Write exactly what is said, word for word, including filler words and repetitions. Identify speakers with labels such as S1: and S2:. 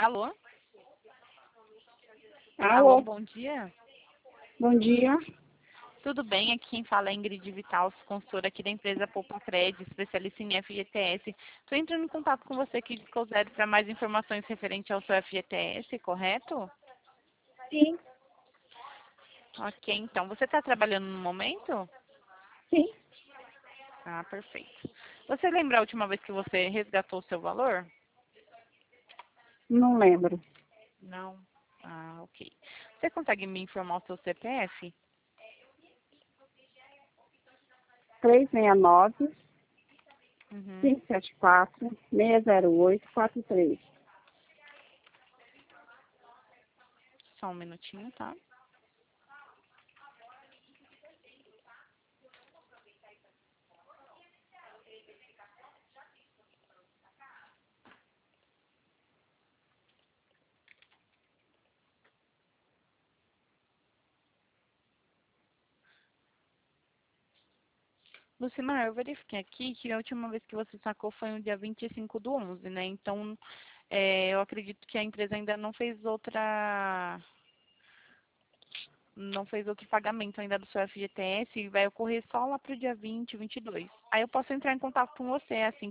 S1: Alô? Alô,
S2: Alô,
S1: bom dia.
S2: bom dia.
S1: Tudo bem? Aqui quem fala é Ingrid Vital, consultora aqui da empresa Poupa Cred, especialista em F G T S. Estou entrando em contato com você aqui de Cosero para mais informações referente ao seu F G T S, correto?
S2: Sim,
S1: Ok, então. Você está trabalhando no momento?
S2: sim,
S1: Ah, perfeito. Você lembra a última vez que você resgatou o seu valor?
S2: não lembro.
S1: Não. Ah, ok. Você consegue me informar o seu C P F?
S2: três seis nove,
S1: Uhum.
S2: cinco sete quatro, seis zero oito quatro três.
S1: Só um minutinho, tá? Lucimar, eu verifiquei aqui que a última vez que você sacou foi no dia vinte e cinco do onze, né? Então, é, eu acredito que a empresa ainda não fez outra, não fez outro pagamento ainda do seu F G T S e vai ocorrer só lá para o dia vinte, vinte e dois. Aí eu posso entrar em contato com você, assim